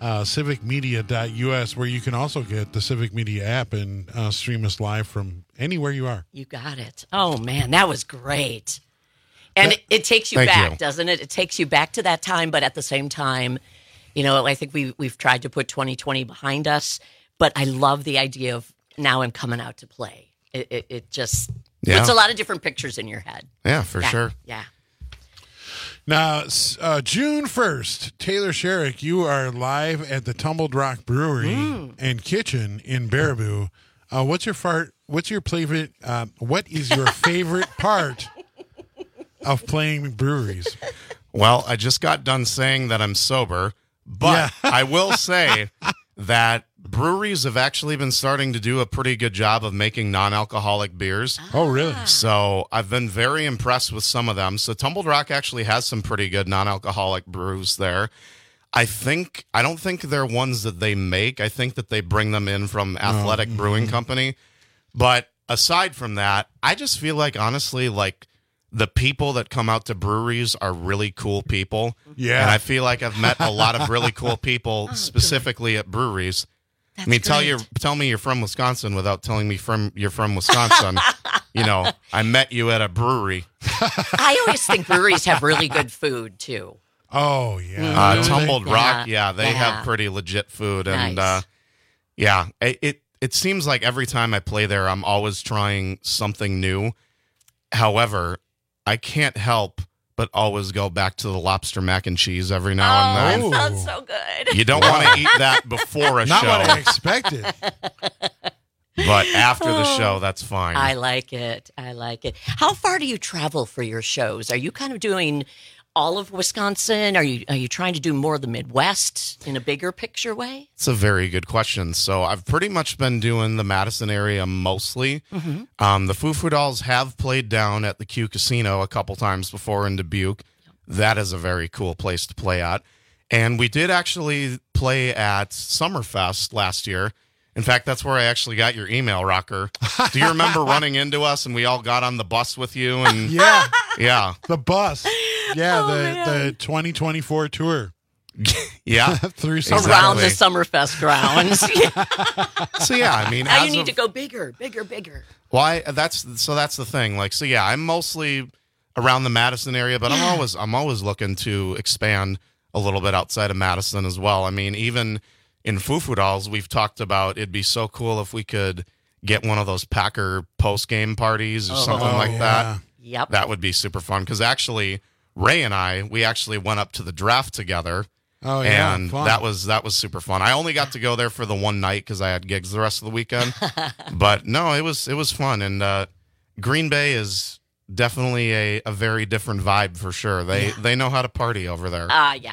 civicmedia.us, where you can also get the Civic Media app and stream us live from anywhere you are. You got it. Oh, man, that was great. And it takes you Thank back, you. doesn't it? It takes you back to that time, but at the same time, you know, I think we've tried to put 2020 behind us, but I love the idea of now I'm coming out to play. It just puts a lot of different pictures in your head. Yeah, for sure. Yeah. Now, June 1st, Taylor Sherrick, you are live at the Tumbled Rock Brewery and Kitchen in Baraboo. What's your favorite? What is your favorite part of playing breweries? Well, I just got done saying that I'm sober, but I will say that breweries have actually been starting to do a pretty good job of making non-alcoholic beers. Oh, really? So I've been very impressed with some of them. So Tumbled Rock actually has some pretty good non-alcoholic brews there. I don't think they're ones that they make. I think that they bring them in from Athletic Brewing Company. But aside from that, I just feel like, honestly, like the people that come out to breweries are really cool people. Yeah. And I feel like I've met a lot of really cool people specifically at breweries. I mean, tell me you're from Wisconsin without telling me you're from Wisconsin. You know, I met you at a brewery. I always think breweries have really good food, too. Oh, yeah. Tumbled Rock, they have pretty legit food. And, it seems like every time I play there, I'm always trying something new. However, I can't help but always go back to the lobster mac and cheese every now and then. That sounds so good. You don't want to eat that before a Not show. what I expected. But after the show, that's fine. I like it. How far do you travel for your shows? Are you kind of doing all of Wisconsin? Are you trying to do more of the Midwest in a bigger picture way? It's a very good question. So I've pretty much been doing the Madison area mostly. The Foo Foo Dolls have played down at the Q Casino a couple times before in Dubuque. That is a very cool place to play at. And we did actually play at Summerfest last year. In fact, that's where I actually got your email, Rocker. Do you remember running into us and we all got on the bus with you? And yeah, the bus. Yeah, the 2024 tour. Yeah, through around the Summerfest grounds. So I mean, now you need to go bigger. Why? That's the thing. Like, so yeah, I'm mostly around the Madison area, but I'm always looking to expand a little bit outside of Madison as well. I mean, even in Foo Foo Dolls, we've talked about it'd be so cool if we could get one of those Packer post-game parties or something like that. Yep. That would be super fun because actually Ray and we actually went up to the draft together. Oh, yeah, and fun. that was super fun. I only got to go there for the one night because I had gigs the rest of the weekend. But no, it was fun. And Green Bay is definitely a very different vibe for sure. They know how to party over there.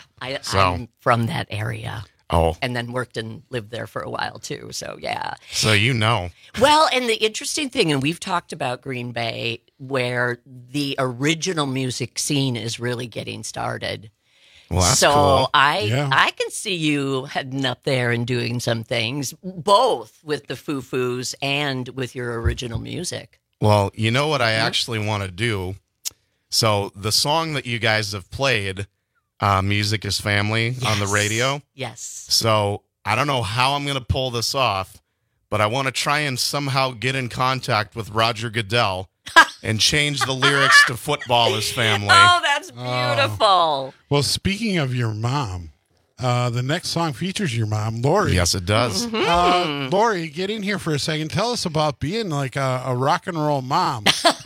I'm from that area. Oh. And then worked and lived there for a while, too. So, yeah. So, you know. Well, and the interesting thing, and we've talked about Green Bay, where the original music scene is really getting started. Well, that's so cool. I can see you heading up there and doing some things, both with the Foo Foos and with your original music. Well, you know what I actually want to do? So, the song that you guys have played, Music is Family, on the radio. Yes. So I don't know how I'm going to pull this off, but I want to try and somehow get in contact with Roger Goodell and change the lyrics to Football is Family. Oh, that's beautiful. Well, speaking of your mom, the next song features your mom, Lori. Yes, it does. Lori, get in here for a second. Tell us about being like a rock and roll mom.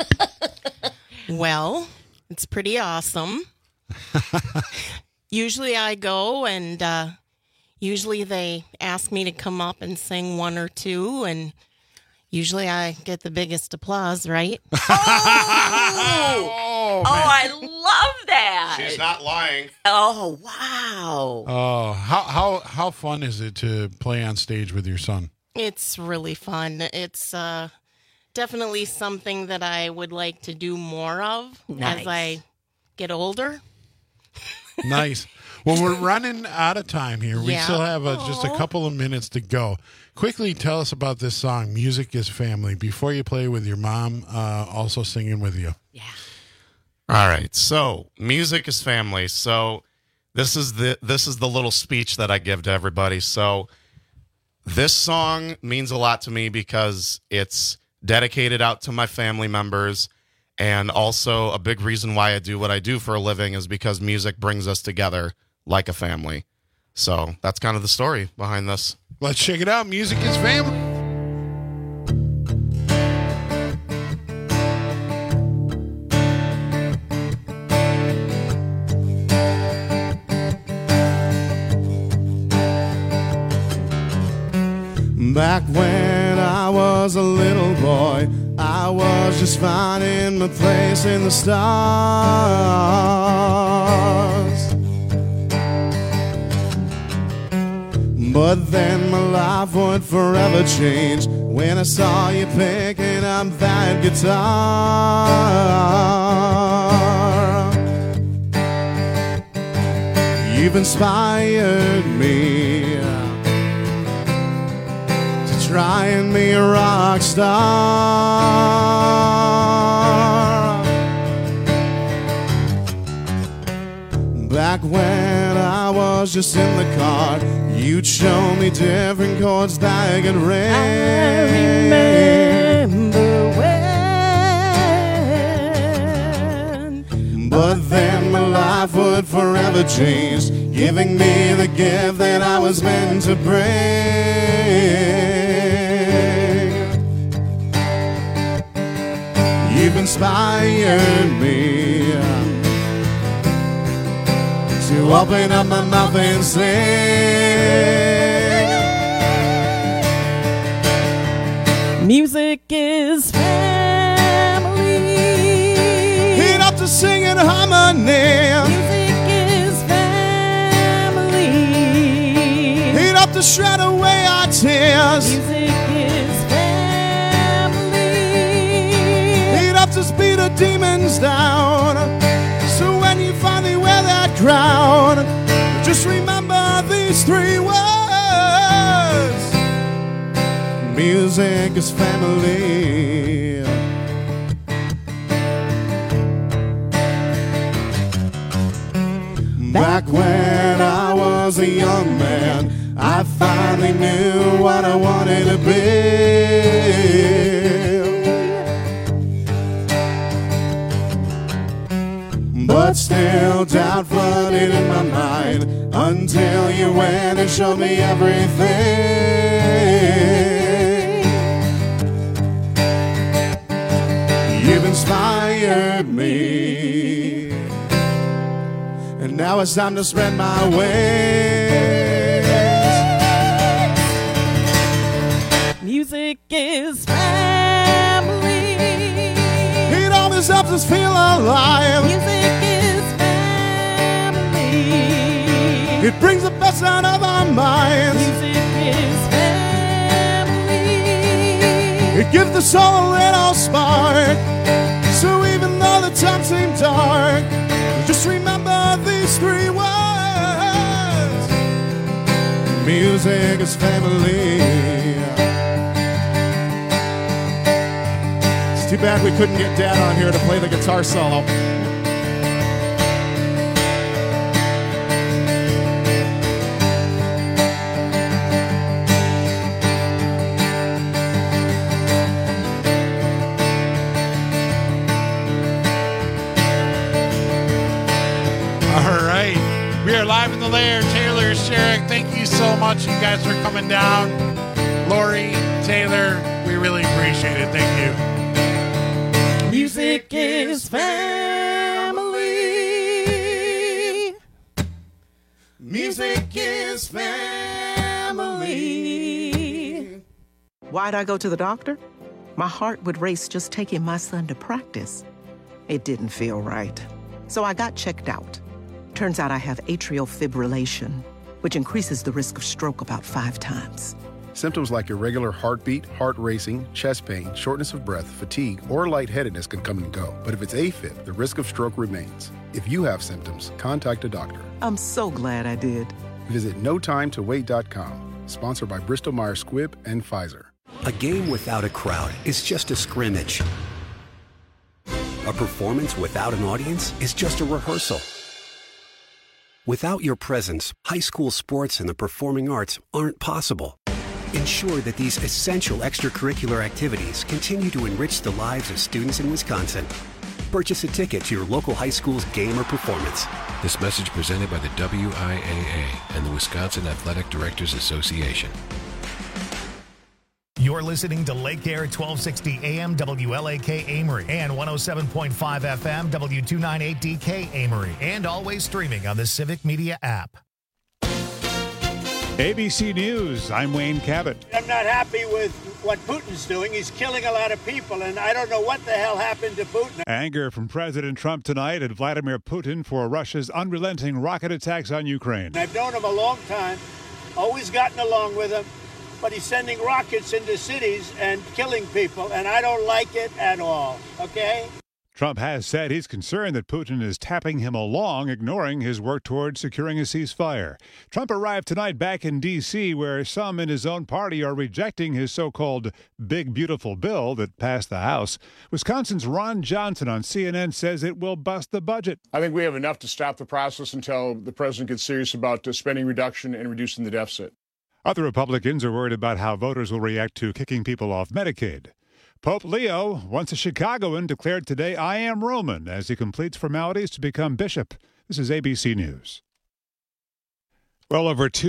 Well, it's pretty awesome. Usually I go and usually they ask me to come up and sing one or two, and usually I get the biggest applause, right? I love that. She's not lying. Oh, wow. Oh, how fun is it to play on stage with your son? It's really fun. It's definitely something that I would like to do more of as I get older. Nice. Well, we're running out of time here. We still have just a couple of minutes to go. Quickly tell us about this song, Music is Family, before you play with your mom also singing with you. Yeah. All right. So, Music is Family. So, This is the little speech that I give to everybody. So this song means a lot to me because it's dedicated out to my family members, and also a big reason why I do what I do for a living is because music brings us together like a family. So that's kind of the story behind this. Let's check it out. Music is family. Back when I was a little boy, I was just finding my place in the stars. But then my life would forever change when I saw you picking up that guitar. You've inspired me try and be a rock star. Back when I was just in the car, you'd show me different chords that I could ring. I remember when. But then my life would forever change, giving me the gift that I was meant to bring. You've inspired me to open up my mouth and sing. Music is family. Heat up to sing in harmony. Music is family. Heat up to shred away our tears. Music is to beat the demons down. So when you finally wear that crown, just remember these 3 words: music is family. Back when I was a young man, I finally knew what I wanted to be. But still doubt flooded in my mind until you went and showed me everything. You've inspired me, and now it's time to spread my wings. Music is family. It always helps us feel alive. Music is family. It brings the best out of our minds. Music is family. It gives the soul a little spark. So even though the times seem dark, just remember these 3 words: music is family. It's too bad we couldn't get Dad on here to play the guitar solo. We are live in the lair. Taylor, Sherrick, thank you so much, you guys, for coming down. Lori, Taylor, we really appreciate it. Thank you. Music is family. Music is family. Why'd I go to the doctor? My heart would race just taking my son to practice. It didn't feel right. So I got checked out. Turns out I have atrial fibrillation, which increases the risk of stroke about 5 times. Symptoms like irregular heartbeat, heart racing, chest pain, shortness of breath, fatigue, or lightheadedness can come and go. But if it's AFib, the risk of stroke remains. If you have symptoms, contact a doctor. I'm so glad I did. Visit NoTimeToWait.com. Sponsored by Bristol-Myers Squibb and Pfizer. A game without a crowd is just a scrimmage. A performance without an audience is just a rehearsal. Without your presence, high school sports and the performing arts aren't possible. Ensure that these essential extracurricular activities continue to enrich the lives of students in Wisconsin. Purchase a ticket to your local high school's game or performance. This message presented by the WIAA and the Wisconsin Athletic Directors Association. You're listening to Lake Air 1260 AM WLAK Amory and 107.5 FM W298DK Amory, and always streaming on the Civic Media app. ABC News, I'm Wayne Cabot. I'm not happy with what Putin's doing. He's killing a lot of people, and I don't know what the hell happened to Putin. Anger from President Trump tonight at Vladimir Putin for Russia's unrelenting rocket attacks on Ukraine. I've known him a long time, always gotten along with him, but he's sending rockets into cities and killing people, and I don't like it at all, okay? Trump has said he's concerned that Putin is tapping him along, ignoring his work toward securing a ceasefire. Trump arrived tonight back in D.C., where some in his own party are rejecting his so-called big, beautiful bill that passed the House. Wisconsin's Ron Johnson on CNN says it will bust the budget. I think we have enough to stop the process until the president gets serious about spending reduction and reducing the deficit. Other Republicans are worried about how voters will react to kicking people off Medicaid. Pope Leo, once a Chicagoan, declared today, "I am Roman," as he completes formalities to become bishop. This is ABC News. Well over